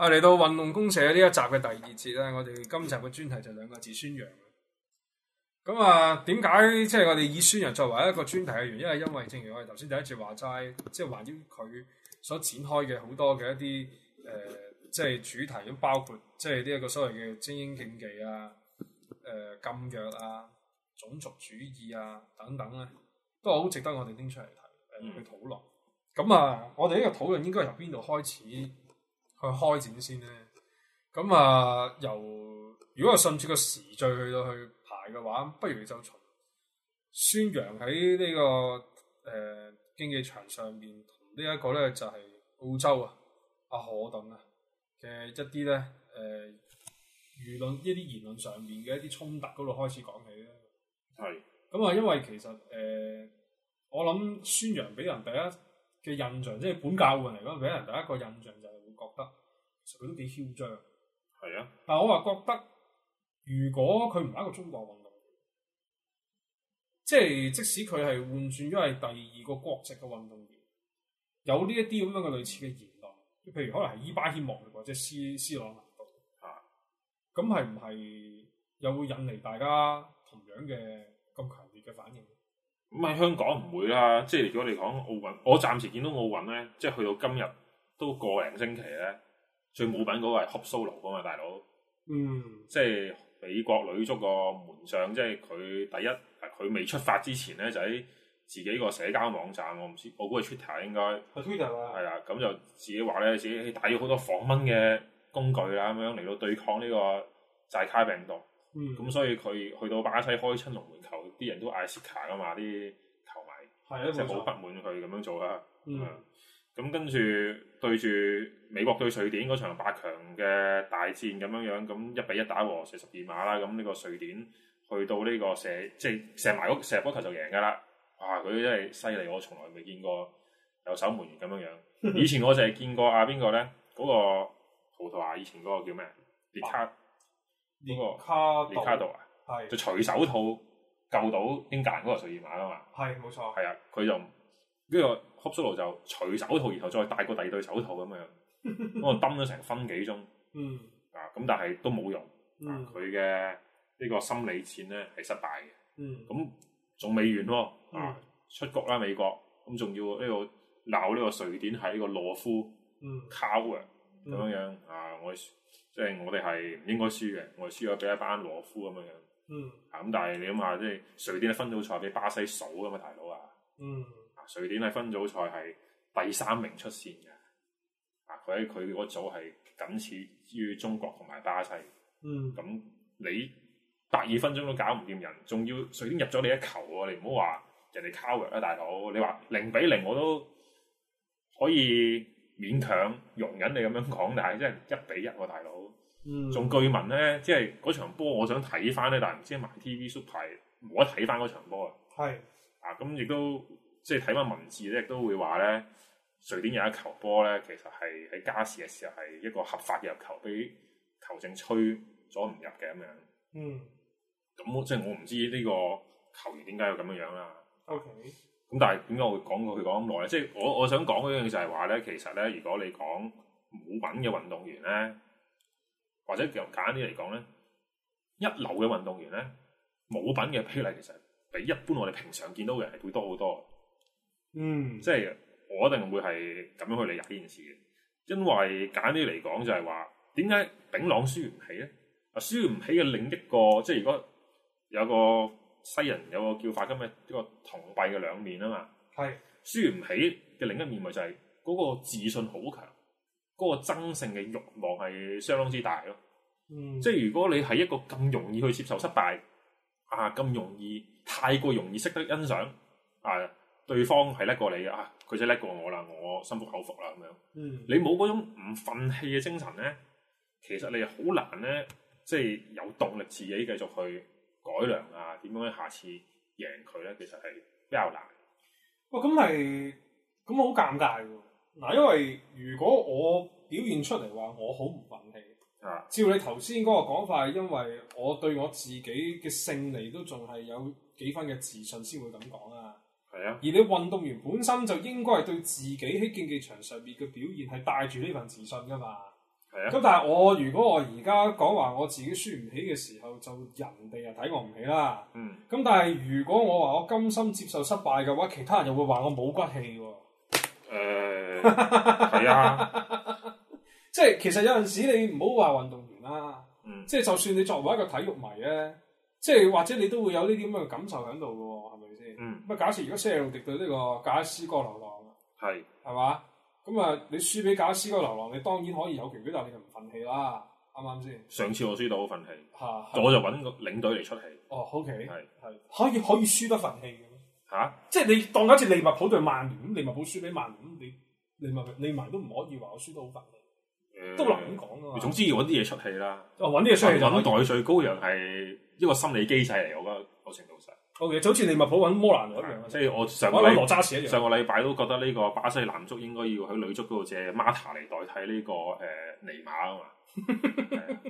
嚟到運動公社呢一集嘅第二節咧，我哋今集嘅專題就兩個字：宣揚。咁啊，點解即係我哋以宣揚作為一個專題嘅原因？係因為正如我哋頭先第一節話齋，即係環繞佢所展開嘅好多嘅一啲即係主題，咁包括即係呢一個所謂嘅精英競技啊、禁藥啊、種族主義啊等等咧，都係好值得我哋拎出嚟睇去討論。咁啊，我哋呢個討論應該由邊度開始去開展先咧？咁啊，如果係順住個時序去到去排嘅話，不如就從宣揚喺呢個競技場上面同呢一個咧就係澳洲阿賀頓嘅一啲咧輿論一啲言論上面嘅一啲衝突嗰度開始講起咧。 係。 咁啊，因為其實我諗宣揚俾人第一嘅印象，即係本教會嚟講，俾人第一個印象就係會覺得其實佢都幾囂張。 係啊。 但係我話覺得，如果佢唔係一個中國運動員，即使佢係換轉咗係第二個國籍嘅運動員，有呢一啲咁樣嘅類似嘅言論，譬如可能係伊巴謙莫或者斯朗拿度咁係唔係又會引嚟大家同樣嘅咁強烈嘅反應？ 咁喺香港唔會啦，即係如果你講奧運，我暫時見到奧運咧，即係去到今日都個零星期咧，最冇品嗰個係 Hope Solo 噶嘛，大佬。即係美國女足個門將，即係佢第一，佢未出發之前咧，就喺自己個社交網站，我唔知，我估係 Twitter 應該係 Twitter 啊。 係啊，咁就自己話咧，自己帶咗好多防蚊嘅工具啦，咁樣嚟到對抗呢個寨卡病毒。咁所以佢去到巴西開親龍門球，啲人都嗌 Sika 噶嘛，啲球迷，即係好不滿佢咁樣做啦。咁跟住對住美國對瑞典嗰場8強嘅大戰咁樣，咁1-1打和射12碼啦。咁呢個瑞典去到呢個射埋射波球就贏噶啦。哇！佢真係犀利，我從來未見過有守門員咁樣。以前我就係見過邊個咧？嗰個葡萄牙以前嗰個叫咩？列卡度啊，就除手套救到英格蘭嗰個12碼啊嘛。係冇錯。係啊，佢就呢個 Hope Solo 就除手套，然後再戴個第二對手套咁樣，咁我蹲咗成分幾鐘。咁但係都冇用。佢嘅呢個心理戰咧係失敗嘅。咁仲未完喎。出局啦美國，咁仲要呢個鬧呢個瑞典係呢個懦夫 coward 咁樣即係我哋係唔應該輸嘅，我哋輸咗俾一班懦夫咁樣。咁但係你諗下，即係瑞典嘅分組賽俾巴西數㗎嘛，大佬啊！瑞典喺分組賽係第3名出線嘅。佢喺佢嗰組係僅次於中國同埋巴西。咁你82分鐘都搞唔掂人，仲要瑞典入咗你一球喎！你唔好話人哋 coward 啦，大佬！你話0-0我都可以勉強容忍你咁樣講，但係真係1-1喎，大佬。仲據聞咧，即係嗰場波，我想睇翻咧，但係唔知埋 TV Super 冇得睇翻嗰場波啊。咁亦都即係睇翻文字咧，亦都會話咧，瑞典有一球波咧，其實係喺加時嘅時候係一個合法嘅入球，俾球證吹咗唔入嘅咁樣。咁即係我唔知呢個球員點解要咁樣啦。咁但係點解我會講過佢講咁耐咧？即係我想講嗰樣嘢就係話咧，其實咧，如果你講冇品嘅運動員咧，或者簡單啲嚟講咧，一流嘅運動員咧，冇品嘅比例其實比一般我哋平常見到嘅人係會多好多。即係我一定會係咁樣去理解呢件事嘅，因為簡單啲嚟講就係話，點解丙朗輸唔起咧？輸唔起嘅另一個，即係如果有個西人有個叫法，今日呢個銅幣嘅兩面啊嘛。輸唔起嘅另一面咪就係嗰個自信好強，嗰個爭勝嘅慾望係相當之大咯。即係如果你係一個咁容易去接受失敗咁容易太過容易識得欣賞對方係叻過你嘅佢真係叻過我啦，我心服口服啦咁樣。你冇嗰種唔憤氣嘅精神咧，其實你好難咧，即係有動力自己繼續去改良點樣下次贏佢咧，其實係比較難。 咁好尷尬喎。嗱，因為如果我表現出嚟話我好唔憤氣，照你頭先嗰個講法，係因為我對我自己嘅勝利都仲係有幾分嘅自信先會咁講啊。而你運動員本身就應該係對自己喺競技場上面嘅表現係帶住呢份自信噶嘛。 係啊。 咁但係如果我而家講話我自己輸唔起嘅時候，就人哋又睇我唔起啦。咁但係如果我話我甘心接受失敗嘅話，其他人又會話我冇骨氣喎。 係啊。 即係其實有陣時你唔好話運動員啦。即係就算你作為一個體育迷咧，即係或者你都會有呢啲咁嘅感受喺度嘅喎，係咪先？咁假設如果西路迪對呢個格拉斯哥流浪，係嘛？咁啊，你輸俾格拉斯哥流浪，你當然可以有權表達你就唔憤氣啦，啱唔啱先？上次我輸到好憤氣，我就揾個領隊嚟出氣。 OK，係可以輸得憤氣嘅咩？即係你當假設利物浦對曼聯，咁利物浦輸俾曼聯，你埋都唔可以話我輸得好憤氣。都難咁講啊嘛。 總之要揾啲嘢出氣啦。 揾啲嘢出氣就揾代罪羔羊係一個心理機制嚟，我覺得某程度上。 O.K. 就好似利物浦揾摩蘭一樣。 即係我上個禮拜都覺得呢個巴西男足應該要喺女足嗰度借 Mata 嚟代替呢個尼馬啊嘛。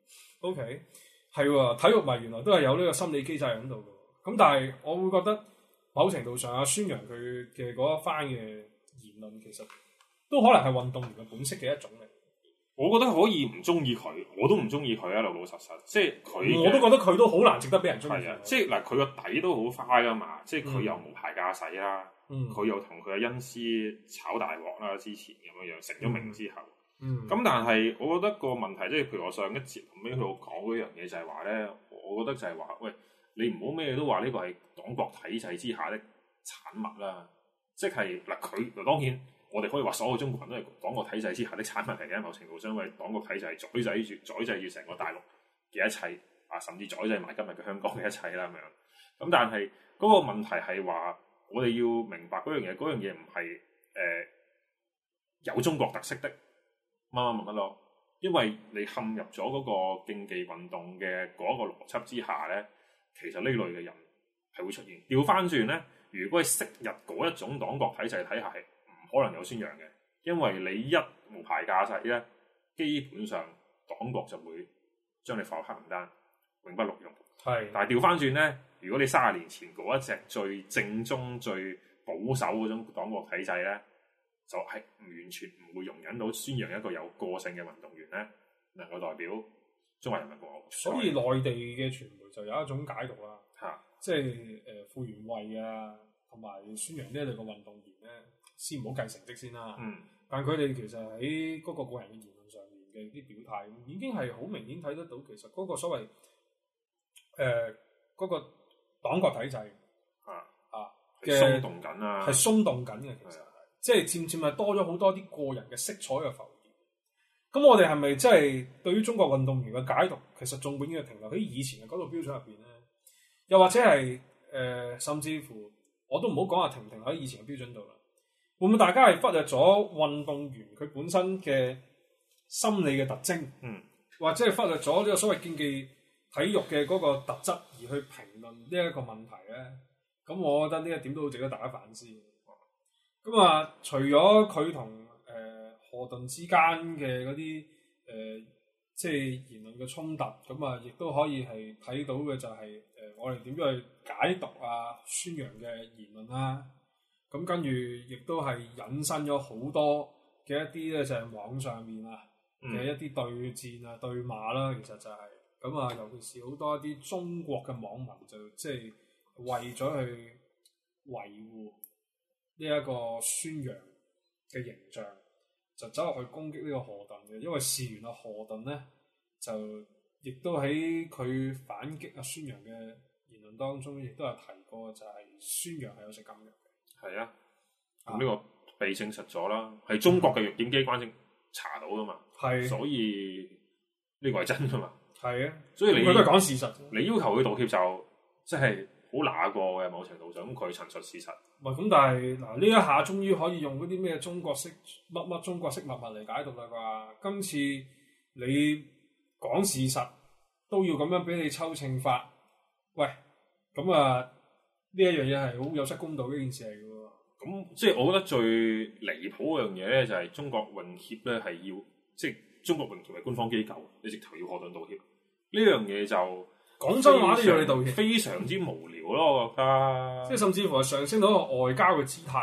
O.K. 係喎，體育迷原來都係有呢個心理機制喺度嘅。咁但係我會覺得某程度上宣揚佢嘅嗰一番嘅言論，其實都可能係運動員嘅本色嘅一種嚟。 我覺得可以唔中意佢，我都唔中意佢啊！老老實實，即係佢。 我都覺得佢都好難值得俾人中意。 係啊，即係嗱，佢個底都好花噶嘛，即係佢又無牌駕駛啦，佢又同佢嘅恩師炒大鑊啦，之前咁樣樣成咗名之後。咁但係我覺得個問題，即係譬如我上一節後尾佢講嗰樣嘢就係話咧，我覺得就係話，喂，你唔好咩都話呢個係黨國體制之下的產物啦，即係嗱佢當然。我哋可以話所有中國人都係黨國體制之下的產物嚟嘅，某程度上，因為黨國體制係宰制住成個大陸嘅一切啊，甚至宰制埋今日嘅香港嘅一切啦咁樣。咁但係嗰個問題係話，我哋要明白嗰樣嘢唔係有中國特色的乜咯，因為你陷入咗嗰個競技運動嘅嗰個邏輯之下咧，其實呢類嘅人係會出現。調翻轉咧，如果係昔日嗰一種黨國體制體系，可能有宣揚嘅，因為你一無牌駕駛咧，基本上黨國就會將你放黑名單，永不錄用。但係調翻轉咧，如果你30年前嗰一隻最正宗、最保守嗰種黨國體制咧，就係完全唔會容忍到宣揚一個有個性嘅運動員咧，能夠代表中華人民共和國。 所以內地嘅傳媒就有一種解讀啦，即係傅園慧啊，同埋宣揚呢一類嘅運動員咧。先唔好計成績先啦，但佢哋其實喺嗰個人嘅言論上面嘅啲表態，已經係好明顯睇得到，其實嗰個所謂嗰個黨國體制嘅鬆動緊啊， 係鬆動緊嘅，其實即係漸漸係多咗好多啲個人嘅色彩嘅浮現。咁我哋係咪真係對於中國運動員嘅解讀，其實仲永遠停留喺以前嘅嗰套標準入邊咧？又或者係甚至乎我都唔好講話停唔停喺以前嘅標準度啦。會唔會大家係忽略咗運動員佢本身嘅心理嘅特徵，或者係忽略咗呢個所謂競技體育嘅嗰個特質，而去評論呢一個問題咧？咁我覺得呢一點都好值得大家反思。咁啊，除咗佢同賀頓之間嘅嗰啲即係言論嘅衝突，咁啊，亦都可以係睇到嘅就係我哋點樣去解讀啊、宣揚嘅言論啦。咁跟住，亦都係引申咗好多嘅一啲咧，就係網上面啊嘅一啲對戰啊、對罵啦。其實就係咁啊，尤其是好多一啲中國嘅網民就即係為咗去維護呢一個宣揚嘅形象，就走入去攻擊呢個賀頓嘅。因為事緣啊，賀頓咧就亦都喺佢反擊啊宣揚嘅言論當中，亦都有提過，就係宣揚係有食禁藥。 係啊，咁呢個被證實咗啦，係中國嘅藥檢機關正查到噶嘛，所以呢個係真噶嘛。係啊，所以你都係講事實。你要求佢道歉就即係好揦過嘅某程度上，咁佢陳述事實。唔係咁，但係嗱呢一下終於可以用嗰啲咩中國式乜中國式物嚟解讀啦啩？今次你講事實都要咁樣俾你抽懲罰，喂，咁啊呢一樣嘢係好有失公道嘅一件事嚟嘅。咁即係我覺得最離譜嗰樣嘢咧，就係中國泳協咧係要，即係中國泳協係官方機構，你直頭要賀頓道歉。呢樣嘢就廣州話都要你道歉，非常之無聊咯，我覺得。即係甚至乎係上升到一個外交嘅姿態喎。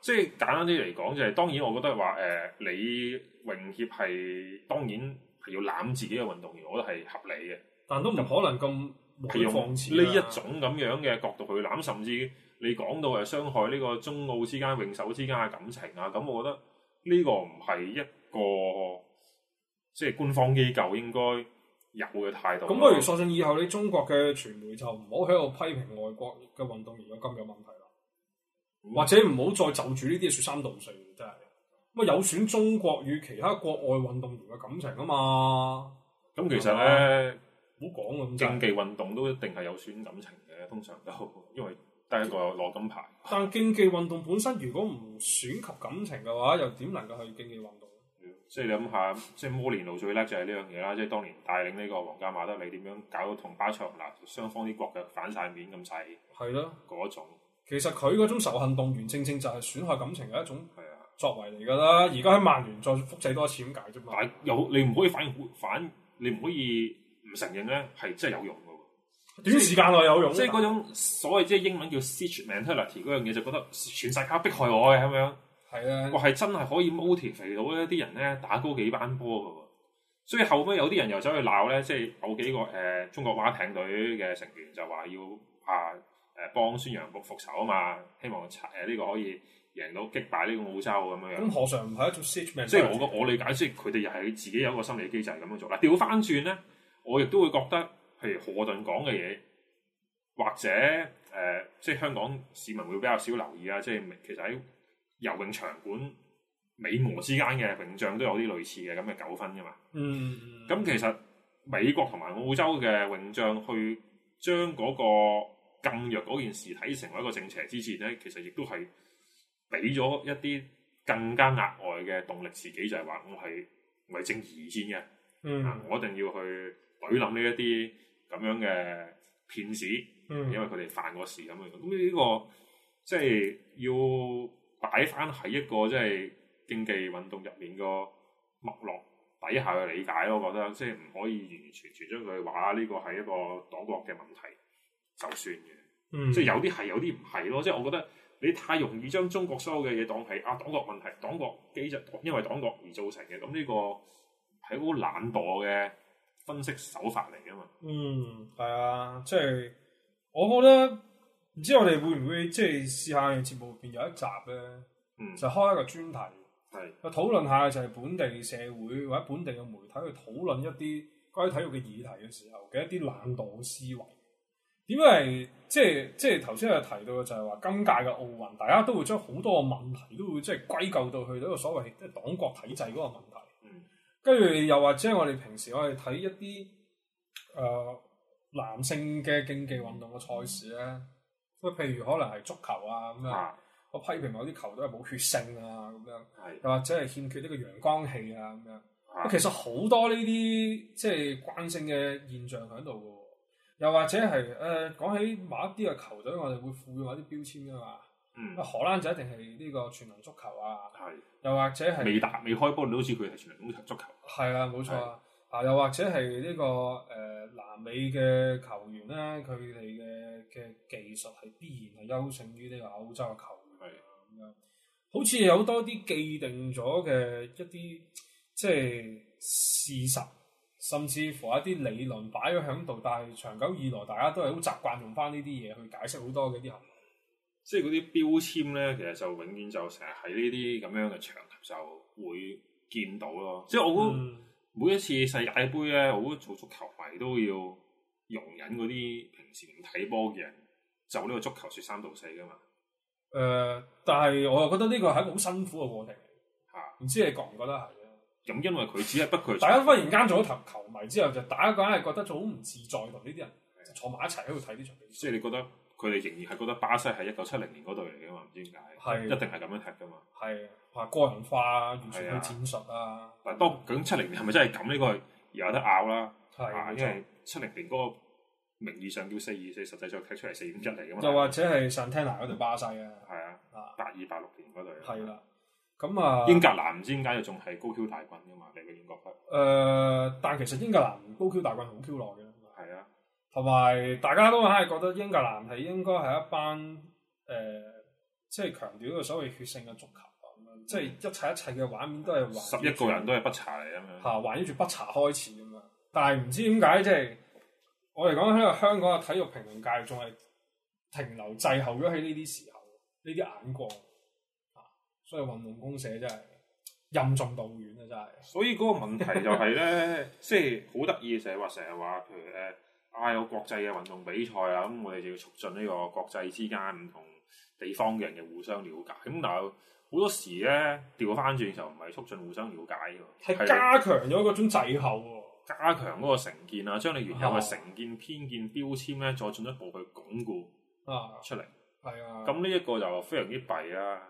即係簡單啲嚟講，就係當然我覺得話你泳協係當然係要攬自己嘅運動員，我覺得係合理嘅。 但都唔可能咁係用呢一種咁樣嘅角度去攬，甚至你講到係傷害呢個中澳之間泳手之間嘅感情啊，咁我覺得呢個唔係一個即係官方機構應該有嘅態度。 咁不如索性以後你中國嘅傳媒就唔好喺度批評外國嘅運動員有咁有問題啦，或者唔好再就住呢啲説三道四，真係咁有損中國與其他國外運動員嘅感情啊嘛。 咁其實咧， 唔好講啊， 競技運動都一定係有損感情嘅，通常都因為第一個攞金牌。 但競技運動本身如果唔損及感情嘅話，又點能夠係競技運動？ 即係你諗下，即係摩連奴最叻就係呢樣嘢啦，即係當年帶領呢個皇家馬德里點樣搞到同巴塞羅那雙方啲國腳反晒面咁滯。係咯，嗰種其實佢嗰種仇恨動員，正正就係損害感情嘅一種作為嚟㗎啦。而家喺曼聯再複製多一次咁解啫嘛。但係你唔可以你唔可以唔承認咧，係真係有用㗎喎。 短時間內有用， 即係嗰種所謂即係英文叫 siege mentality 嗰樣嘢，就覺得全世界迫害我嘅咁樣。係啊，哇！係真係可以 motivate 到一啲人咧打高幾班波㗎喎。所以後尾有啲人又走去鬧咧，即係有幾個中國蛙艇隊嘅成員就話要幫孫楊復仇啊嘛，希望呢個可以贏到擊敗呢個澳洲咁樣。咁何嘗唔係一種 siege mentality？即係我理解，即係佢哋又係自己有一個心理機制咁樣做。嗱，調翻轉咧，我亦都會覺得，譬如賀頓講嘅嘢，或者即係香港市民會比較少留意啊。即係其實喺游泳場館美俄之間嘅泳仗都有啲類似嘅咁嘅糾紛噶嘛。咁其實美國同埋澳洲嘅泳仗去將嗰個禁藥嗰件事睇成為一個正邪之戰咧，其實亦都係俾咗一啲更加額外嘅動力自己，就係話我係為正義而戰嘅。我一定要去懟冧呢一啲咁樣嘅騙子，因為佢哋犯過事咁樣。咁呢個即係要擺翻喺一個即係競技運動入面個脈絡底下嘅理解咯。我覺得即係唔可以完完全全將佢話呢個係一個黨國嘅問題就算嘅。即係有啲係，有啲唔係咯。即係我覺得你太容易將中國所有嘅嘢當係黨國問題、黨國機制，因為黨國而造成嘅。咁呢個係好懶惰嘅分析手法嚟㗎嘛。係啊，即係我覺得唔知我哋會唔會即係試下節目入邊有一集咧，就開一個專題，去討論下就係本地社會或者本地嘅媒體去討論一啲關於體育嘅議題嘅時候嘅一啲懶惰嘅思維。點解係即係頭先有提到嘅就係話今屆嘅奧運，大家都會將好多嘅問題都會即係歸咎到去到一個所謂即係黨國體制嗰個問題。跟住又或者我哋平時我哋睇一啲男性嘅競技運動嘅賽事咧，譬如可能係足球啊咁樣，我批評某啲球隊係冇血性啊咁樣，又或者係欠缺呢個陽光氣啊咁樣。其實好多呢啲即係慣性嘅現象喺度嘅。又或者係講起某一啲嘅球隊，我哋會賦予某啲標籤㗎嘛。荷蘭就一定係呢個全能足球啊。又或者係未開波，你都知佢係全能足球。 係啊，冇錯啊。又或者係呢個南美嘅球員咧，佢哋嘅技術係必然係優勝於呢個歐洲嘅球員。咁樣好似有多啲既定咗嘅一啲即係事實。甚至乎一啲理論擺咗喺度，但係長久以來，大家都係好習慣用翻呢啲嘢去解釋好多嘅啲行為。 即係嗰啲標籤咧，其實就永遠就成日喺呢啲咁樣嘅場合就會見到咯。即係我估每一次世界盃咧，我估做足球迷都要容忍嗰啲平時唔睇波嘅人就呢個足球説三道四噶嘛。 但係我又覺得呢個係一個好辛苦嘅過程嚟。唔知你覺唔覺得係？ 咁因為佢只係不佢， 大家忽然間做咗球迷之後，就大家梗係覺得好唔自在，同呢啲人就坐埋一齊喺度睇呢場比賽。 即係你覺得佢哋仍然係覺得巴西係1970年嗰隊嚟嘅嘛？唔知點解，一定係咁樣踢噶嘛？係話個人化完全係戰術啊！ 但係當究竟70年係咪真係咁？呢個有得拗啦。因為70年嗰個名義上叫4-2-4，實際上踢出嚟4-5-1嚟嘅嘛。 又或者係Santana嗰隊巴西啊？ 係啊，82-86年嗰隊。 係啦。咁啊， 英格蘭唔知點解仲係高 Q 大軍噶嘛？你永遠覺得？ 但其實英格蘭高 Q 大軍好 Q 耐嘅。 係啊，同埋大家都係覺得英格蘭係應該係一班即係強調呢個所謂血性嘅足球咁樣，即係一切嘅畫面都係 11個人都係不查嚟咁樣， 環繞住不查開始咁樣。但係唔知點解即係我哋講喺個香港嘅體育評論界仲係停留滯後咗喺呢啲時候，呢啲眼光所以運動公社真係任重道遠啊！真係。所以嗰個問題就係咧，即係好得意嘅，成日話，譬如有國際嘅運動比賽啊，咁我哋就要促進呢個國際之間唔同地方嘅人嘅互相了解。咁但係好多時咧調翻轉就唔係促進互相了解嘅， 係加強咗嗰種滯後喎。 加強嗰個成見啊，將你原有嘅成見、偏見、標籤咧，再進一步去鞏固出嚟。 係啊。咁呢一個就非常之弊啦。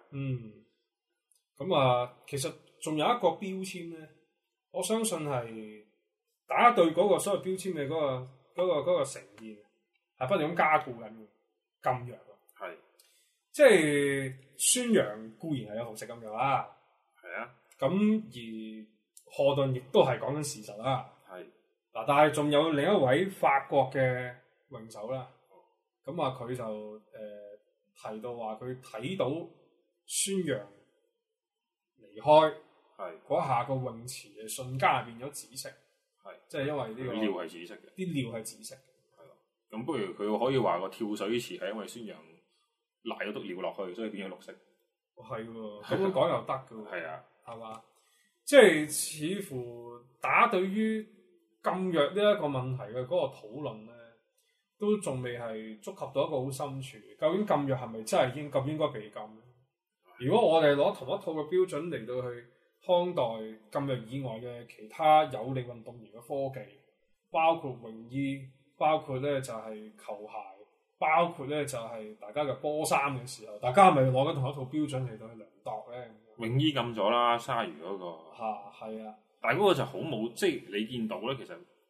咁其實仲有一個標籤咧，我相信係大家對嗰個所謂標籤嘅嗰個成見係不斷咁加固緊嘅禁藥。 係。即係宣揚固然係有紅色禁藥啦。 係啊。 咁而賀頓亦都係講緊事實啦。嗱，但係仲有另一位法國嘅泳手啦，咁佢就提到話佢睇到孫楊離開嗰下個泳池嘅瞬間係變咗紫色，即係因為呢個尿係紫色嘅， 啲尿係紫色嘅， 係咯。咁不如佢可以話個跳水池係因為孫楊瀨咗督尿落去，所以變咗綠色。 係喎，咁樣講又得嘅喎。 係啊， 係嘛？即係似乎大家對於禁藥呢一個問題嘅嗰個討論咧，都仲未係觸及到一個好深處。究竟禁藥係咪真係應該被禁咧？如果我哋攞同一套嘅標準嚟到去看待禁藥以外嘅其他有利運動員嘅科技，包括泳衣，包括咧就係球鞋，包括咧就係大家嘅波衫嘅時候，大家係咪攞緊同一套標準嚟到去量度咧？ 泳衣禁咗啦，鯊魚嗰個係啊。 但係嗰個就好冇，即係你見到咧，其實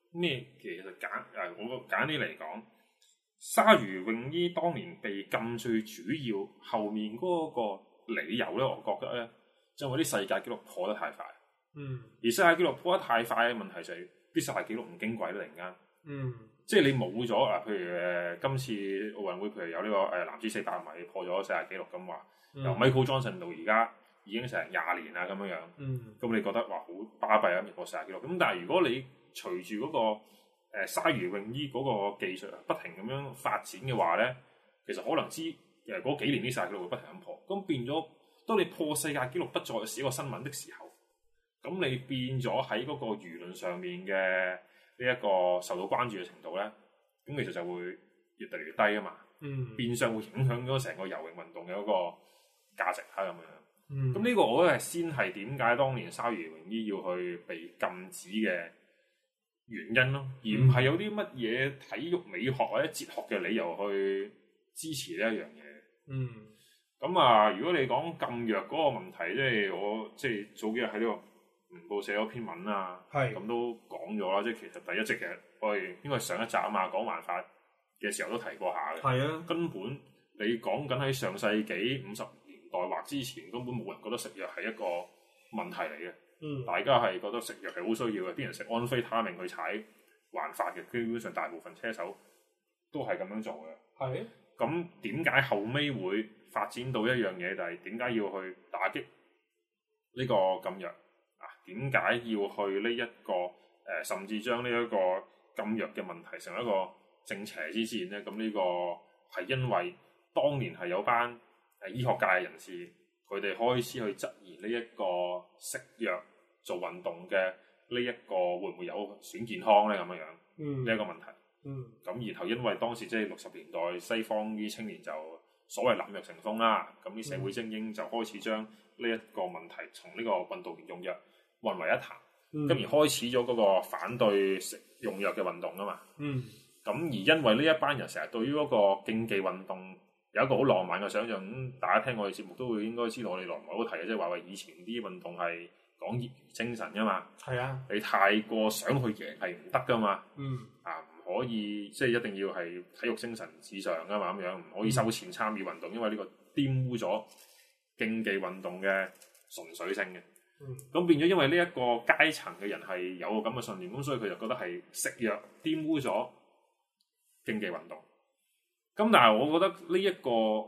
我簡啲嚟講，鯊魚泳衣當年被禁最主要後面嗰個理由咧，我覺得咧，就係啲世界紀錄破得太快。而世界紀錄破得太快嘅問題就係啲世界紀錄唔矜貴啦，突然間。即係你冇咗譬如今次奧運會，譬如有呢個男子400米破咗世界紀錄咁話，由 Michael Johnson 到而家。已經成20年啦咁樣，咁你覺得話好巴閉啊？破世界紀錄咁，但係如果你隨住嗰個鯊魚泳衣嗰個技術不停咁樣發展嘅話咧，其實可能嗰幾年啲世界紀錄會不停咁破，咁變咗當你破世界紀錄不再是一個新聞的時候，咁你變咗喺嗰個輿論上面嘅呢一個受到關注嘅程度咧，咁其實就會越嚟越低啊嘛，變相會影響咗成個游泳運動嘅嗰個價值咁樣。咁呢個我覺得係先係點解當年鯊魚泳衣要去被禁止嘅原因咯，而唔係有啲乜嘢體育美學或者哲學嘅理由去支持呢一樣嘢。咁如果你講禁藥嗰個問題，我早幾日喺呢個明報寫咗篇文啊，咁都講咗啦。即係其實第一集其實我哋應該係上一集啊嘛，講環法嘅時候都提過下嘅。根本你講緊喺上世紀50年代或之前，根本冇人覺得食藥係一個問題嚟嘅。大家係覺得食藥係好需要嘅，啲人食安非他命去踩環法嘅，基本上大部分車手都係咁樣做嘅。咁點解後尾會發展到一樣嘢，就係點解要去打擊呢個禁藥啊？點解要去呢一個甚至將呢一個禁藥嘅問題成為一個正邪之戰咧？咁呢個係因為當年係有班醫學界嘅人士，佢哋開始去質疑呢一個食藥做運動嘅呢一個會唔會有損健康咧？咁樣樣呢一個問題。咁然後因為當時即係60年代西方啲青年就所謂濫藥成風啦，咁啲社會精英就開始將呢一個問題從呢個運動員用藥混為一談，咁而開始咗嗰個反對食用藥嘅運動啊嘛。咁而因為呢一班人成日對於嗰個競技運動有一個好浪漫嘅想像，大家聽我哋節目都會應該知道我哋來唔來都提嘅，即係話以前啲運動係講業餘精神噶嘛。你太過想去贏係唔得噶嘛。唔可以即係一定要係體育精神至上噶嘛，咁樣唔可以收錢參與運動，因為呢個玷污咗競技運動嘅純粹性嘅。咁變咗，因為呢一個階層嘅人係有個咁嘅信念，咁所以佢就覺得係食藥玷污咗競技運動。咁但係我覺得呢一個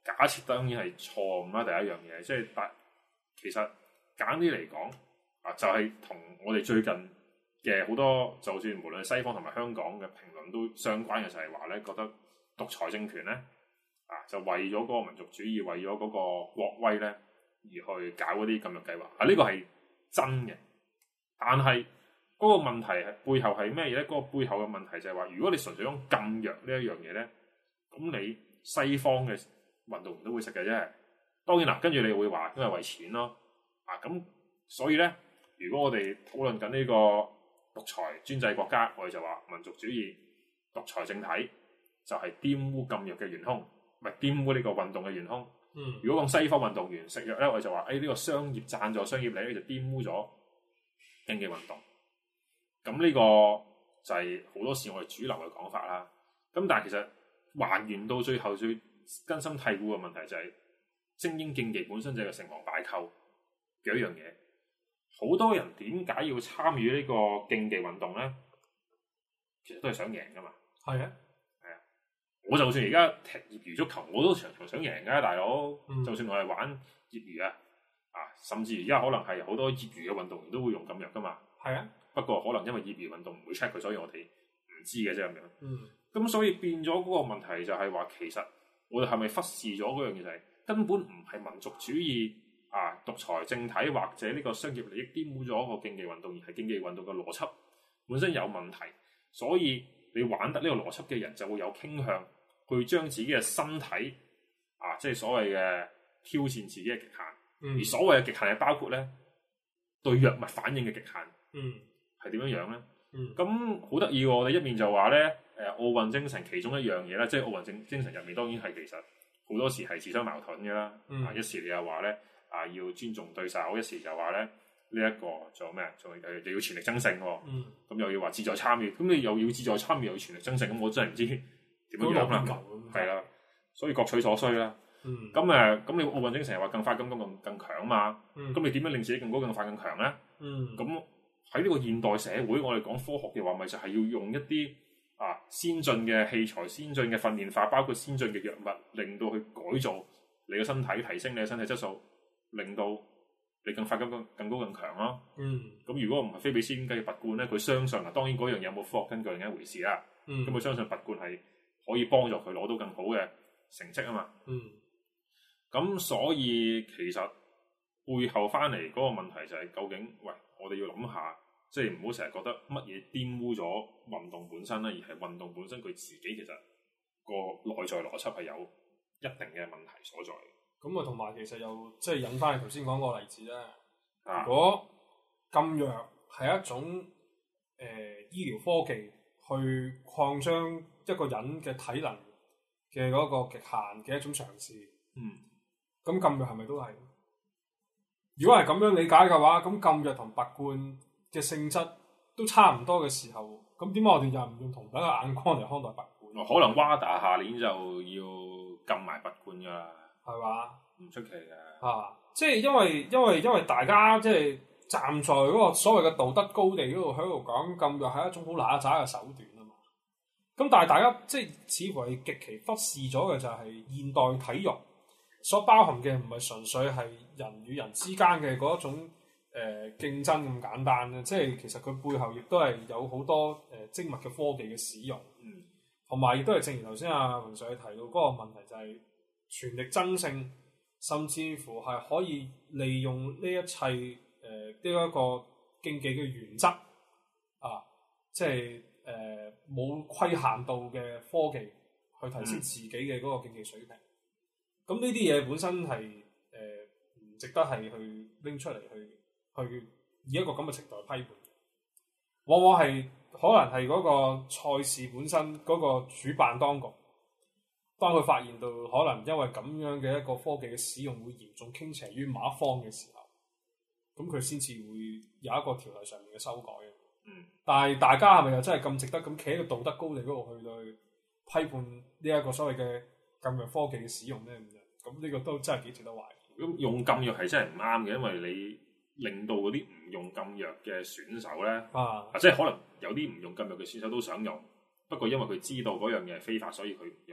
假設當然係錯誤啦。第一樣嘢，即係其實簡單啲嚟講啊，就係同我哋最近嘅好多，就算無論西方同埋香港嘅評論都相關嘅，就係話咧，覺得獨裁政權咧啊，就為咗嗰個民族主義，為咗嗰個國威咧，而去搞嗰啲禁藥計劃啊。呢個係真嘅，但係嗰個問題係背後係咩嘢咧？嗰個背後嘅問題就係話，如果你純粹講禁藥呢一樣嘢咧，咁你西方嘅運動員都會食嘅啫。當然啦，跟住你會話因為為錢咯啊。咁所以咧，如果我哋討論緊呢個獨裁專制國家，我哋就話民族主義獨裁政體就係玷污禁藥嘅元兇，唔係玷污呢個運動嘅元兇。如果講西方運動員食藥咧，我哋就話呢個商業贊助、商業利益就玷污咗競技運動。咁呢個就係好多時我哋主流嘅講法啦。咁但係其實還原到最後最根深蒂固嘅問題就係精英競技本身就係個成王敗寇嘅一樣嘢。好多人點解要參與呢個競技運動咧？其實都係想贏噶嘛。係啊，係啊。我就算而家踢業餘足球，我都場場想贏噶，大佬。就算我係玩業餘啊，甚至而家可能係好多業餘嘅運動員都會用禁藥噶嘛。係啊。不過可能因為業餘運動唔會 check 佢，所以我哋唔知嘅啫咁樣。咁所以變咗嗰個問題就係話，其實我哋係咪忽視咗嗰樣嘢，就係根本唔係民族主義獨裁政體或者呢個商業利益玷污咗個競技運動，而係競技運動嘅邏輯本身有問題。所以你玩得呢個邏輯嘅人就會有傾向去將自己嘅身體即係所謂嘅挑戰自己嘅極限。而所謂嘅極限係包括咧對藥物反應嘅極限。係點樣樣咧？咁好得意喎！我哋一面就話咧，奧運精神其中一樣嘢啦，即係奧運精神入面當然係其實好多時係自相矛盾嘅啦。一時你又話咧要尊重對手，一時就話咧呢一個做咩？又要全力爭勝喎。咁又要話志在參與，咁你又要志在參與又要全力爭勝，咁我真係唔知點樣樣啦。係啦，所以各取所需啦。咁你奧運精神係話更快、更強嘛？咁你點樣令自己更高、更快、更強咧？咁喺呢個現代社會，我哋講科學嘅話，咪就係要用一啲先進嘅器材、先進嘅訓練法，包括先進嘅藥物，令到去改造你嘅身體，提升你嘅身體質素，令到你更快、更高、更強咯。咁如果唔係非比先嘅拔罐咧，佢相信當然嗰樣嘢有冇科學根據另一回事啦。咁佢相信拔罐係可以幫助佢攞到更好嘅成績啊嘛。咁所以其實背後翻嚟嗰個問題就係究竟，我哋要諗下，即係唔好成日覺得乜嘢玷污咗運動本身啦，而係運動本身佢自己其實個內在邏輯係有一定嘅問題所在。咁同埋其實又即係引翻你頭先講個例子啦。如果禁藥係一種醫療科技去擴張一個人嘅體能嘅嗰個極限嘅一種嘗試，咁禁藥係咪都係？如果係咁樣理解嘅話，咁禁藥同拔罐嘅性質都差唔多嘅時候，咁點解我哋又唔用同等嘅眼光嚟看待拔罐？可能WADA下年就要禁埋拔罐噶啦，係嘛？唔出奇嘅。即係因為大家即係站在嗰個所謂嘅道德高地嗰度喺度講禁藥係一種好揦渣嘅手段啊嘛。咁但係大家即係似乎係極其忽視咗嘅就係現代體育所包含嘅唔係純粹係人與人之間嘅嗰一種競爭咁簡單嘅，即係其實佢背後亦都係有好多精密嘅科技嘅使用，同埋亦都係正如頭先阿榮 Sir 提到嗰個問題，就係全力爭勝，甚至乎係可以利用呢一切呢一個競技嘅原則即係冇規限度嘅科技去提升自己嘅嗰個競技水平。咁呢啲嘢本身係唔值得係去拎出嚟去以一個咁嘅程度去批判，往往係可能係嗰個賽事本身嗰個主辦當局，當佢發現到可能因為咁樣嘅一個科技嘅使用會嚴重傾斜於某一方嘅時候，咁佢先至會有一個條例上面嘅修改。但係大家係咪又真係咁值得咁企喺個道德高地嗰度去批判呢一個所謂嘅禁藥科技嘅使用咧？咁呢個都真係幾值得懷疑。咁用禁藥係真係唔啱嘅，因為你令到嗰啲唔用禁藥嘅選手咧，即係可能有啲唔用禁藥嘅選手都想用，不過因為佢知道嗰樣嘢係非法，所以佢唔用。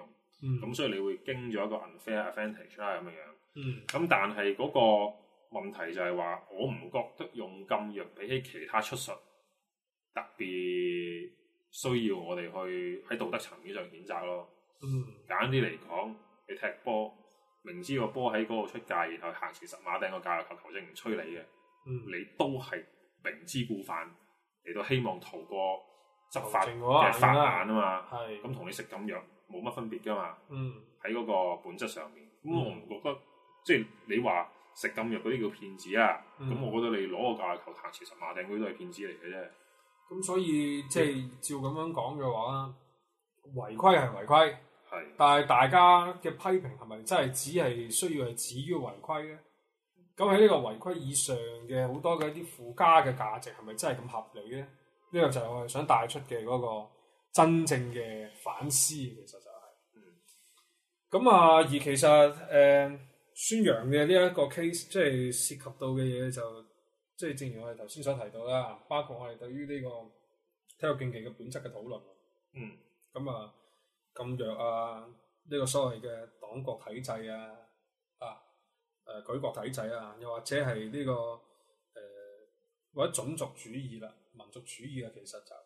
咁所以你會經咗一個 unfair advantage 啦咁樣。咁但係嗰個問題就係話，我唔覺得用禁藥比起其他出術特別需要我哋去喺道德層面上譴責咯。簡單啲嚟講，你踢波明知個波喺嗰度出界，然後行前10碼掟個界球，球證唔吹你嘅，你都係明知故犯嚟到希望逃過執法嘅法眼啊嘛。咁同你食禁藥冇乜分別噶嘛。喺嗰個本質上面，咁我唔覺得即係你話食禁藥嗰啲叫騙子啊。咁我覺得你攞個界球行前10碼掟嗰啲都係騙子嚟嘅啫。 咁所以即係照咁樣講嘅話，違規係違規。但係大家嘅批評係咪真係只係需要係止於違規咧？咁喺呢個違規以上嘅好多嘅一啲附加嘅價值係咪真係咁合理咧？呢個就係我哋想帶出嘅嗰個真正嘅反思，其實就係。咁而其實宣揚嘅呢一個 case， 即係涉及到嘅嘢就即係正如我哋頭先所提到啦，包括我哋對於呢個體育競技嘅本質嘅討論。咁禁藥啊，呢個所謂嘅黨國體制啊，舉國體制啊，又或者係呢個或者種族主義啦、民族主義啊，其實就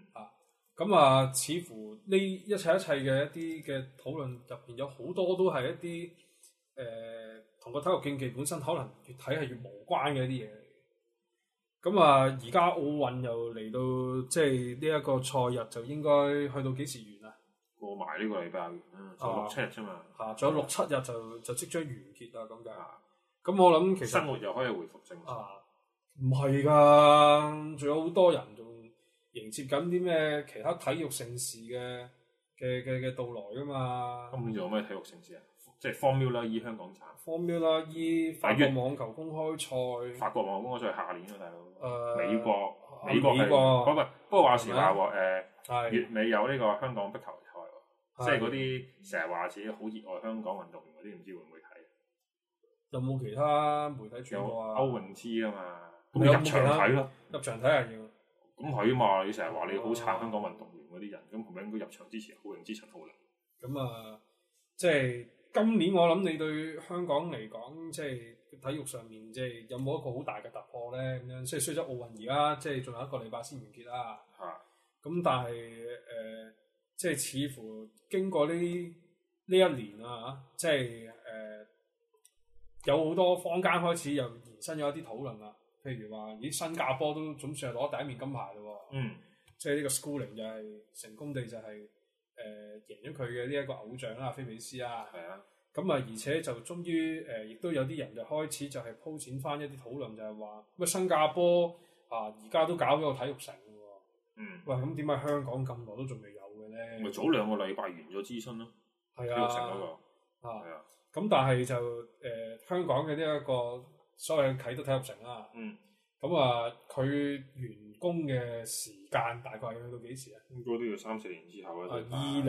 似乎呢一切嘅一啲嘅討論入邊有好多都係一啲同個體育競技本身可能越睇係越無關嘅一啲嘢嚟。咁而家奧運又嚟到，即係呢一個賽日就應該去到幾時完啊？ 過埋呢個禮拜完啦，仲有6-7日啫嘛。 仲有6-7日就即將完結啦，咁嘅。咁我諗其實生活又可以回復正常。 唔係㗎，仲有好多人仲迎接緊啲咩其他體育盛事嘅到來㗎嘛。 今年仲有咩體育盛事啊？即係 Formula E 香港站。 Formula E 法國網球公開賽。法國網球公開賽係下年啊，大佬。美國係不過話時話喎，月尾有呢個香港壁球賽喎，即係嗰啲成日話自己好熱愛香港運動員嗰啲，唔知會唔會睇？ 有冇其他媒體轉播啊？ 歐泳之啊嘛，咁入場睇咯， 入場睇係要。 咁係啊嘛，你成日話你好撐香港運動員嗰啲人，咁係咪應該入場支持歐泳之陳浩鈴？ 咁即係今年我諗你對香港嚟講，即係體育上面即係有冇一個好大嘅突破咧？咁樣即係雖則奧運而家即係仲有1個禮拜先完結啦。咁但係即係似乎經過呢一年啊，即係有好多坊間開始又延伸咗一啲討論啦。譬如話，新加坡都總算係攞第1面金牌咯。即係呢個 Schooling 就係成功地就係贏咗佢嘅呢一個偶像啦，菲比斯啊。咁而且就終於亦都有啲人就開始就係鋪展翻一啲討論，就係話乜新加坡而家都搞咗個體育城嘅喎。喂，咁點解香港咁耐都仲未有嘅咧？ 咪早2個禮拜完咗諮詢咯。體育城嗰個。 咁但係就香港嘅呢一個所謂啟德體育城啦。咁佢完工嘅時間大概係去到幾時啊？ 應該都要3-4年之後啦。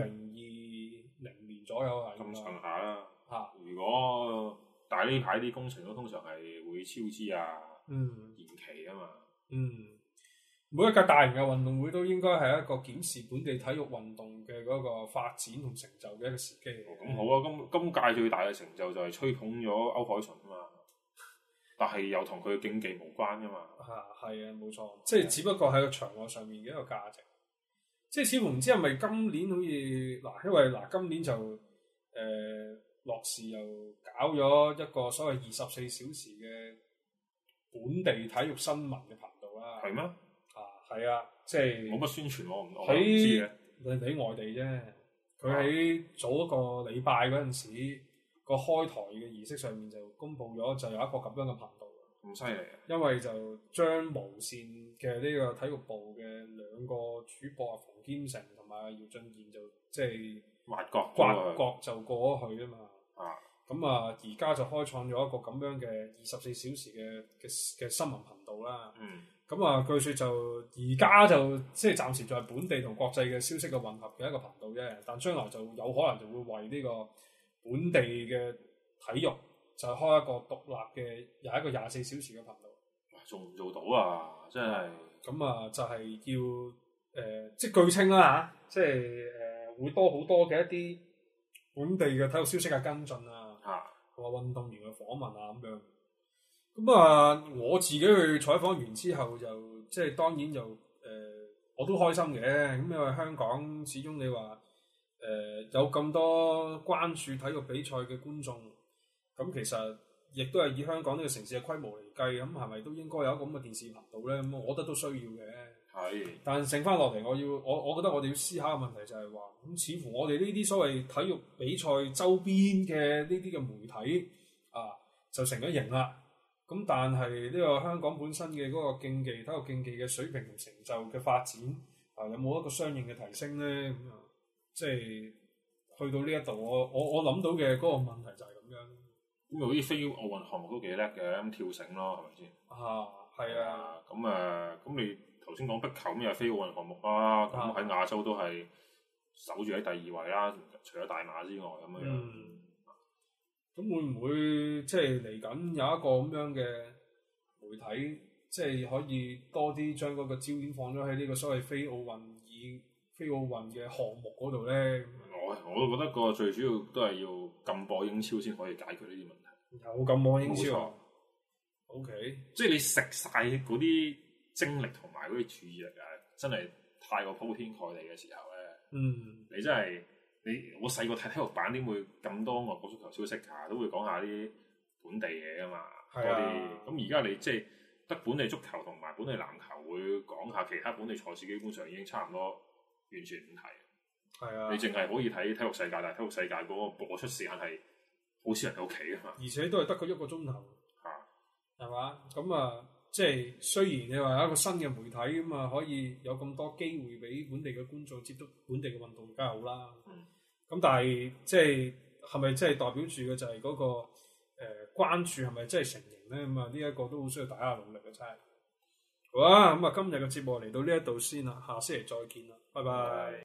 2020年左右係咁上下啦。如果但係呢排啲工程都通常係會超支啊，延期啊嘛。 每一屆大型嘅運動會都應該係一個檢視本地體育運動嘅嗰個發展同成就嘅一個時機。 咁好啊！今屆最大嘅成就就係吹捧咗歐鎧淳啊嘛。但係又同佢嘅競技無關噶嘛。 係啊，冇錯，即係只不過喺個場外上面嘅一個價值。即係似乎唔知係咪今年好似因為今年就樂視又搞咗一個所謂24小時嘅本地體育新聞嘅頻道啦。 係咩？ 係啊，即係冇乜宣傳我唔知嘅。 你喺外地啫，佢喺早一個禮拜嗰陣時，個開台嘅儀式上面就公佈咗，就有一個咁樣嘅頻道。 咁犀利啊！ 因為就將無線嘅呢個體育部嘅2個主播馮堅成同埋姚俊賢就即係挖角就過咗去啊嘛。咁而家就開創咗一個咁樣嘅24小時嘅新聞頻道啦。咁據説就而家就即係暫時就係本地同國際嘅消息嘅混合嘅一個頻道啫。但將來就有可能就會為呢個本地嘅體育就開一個獨立嘅有一個24小時嘅頻道。 做唔做到啊？真係咁就係要即係據稱啦嚇，即係會多好多嘅一啲本地嘅體育消息嘅跟進啊，同埋運動員嘅訪問啊咁樣。咁啊，我自己去採訪完之後就即係當然就我都開心嘅。咁因為香港始終你話有咁多關注體育比賽嘅觀眾，咁其實亦都係以香港呢個城市嘅規模嚟計，咁係咪都應該有一個咁嘅電視頻道咧？咁我覺得都需要嘅。係。但剩翻落嚟，我覺得我哋要思考嘅問題就係話，咁似乎我哋呢啲所謂體育比賽周邊嘅呢啲嘅媒體啊，就成咗型啦。咁但係呢個香港本身嘅嗰個體育競技嘅水平同成就嘅發展啊，有冇一個相應嘅提升咧？咁啊，即係去到呢一度，我諗到嘅嗰個問題就係咁樣。 咁好似非奧運項目都幾叻嘅，咁跳繩咯，係咪先？ 係啊。 咁你頭先講壁球咁又係非奧運項目啦，咁喺亞洲都係守住喺第2位啦，除咗大馬之外咁樣。 咁會唔會即係嚟緊有一個咁樣嘅媒體，即係可以多啲將嗰個焦點放咗喺呢個所謂非奧運嘅項目嗰度咧？ 我都覺得個最主要都係要禁播英超先可以解決呢啲問題。 有禁播英超？OK， 即係你食晒嗰啲精力同埋嗰啲注意力啊，真係太過鋪天蓋地嘅時候咧，你真係我細個睇體育版點會咁多外國足球消息㗎？都會講下啲本地嘢㗎嘛，多啲。咁而家你即係得本地足球同埋本地籃球會講下，其他本地賽事基本上已經差唔多完全唔提。係啊，你淨係可以睇體育世界，但係體育世界嗰個播出時間係好少人喺屋企㗎嘛，而且都係得佢1個鐘頭。係嘛？咁啊，即係雖然你話有一個新嘅媒體咁啊，可以有咁多機會俾本地嘅觀眾接觸本地嘅運動，梗係好啦。咁但係即係咪真係代表住嘅就係嗰個關注係咪真係成型咧？咁啊，呢一個都好需要大家努力嘅真係。好啊，咁啊，今日嘅節目嚟到呢一度先啦，下星期再見啦，拜拜。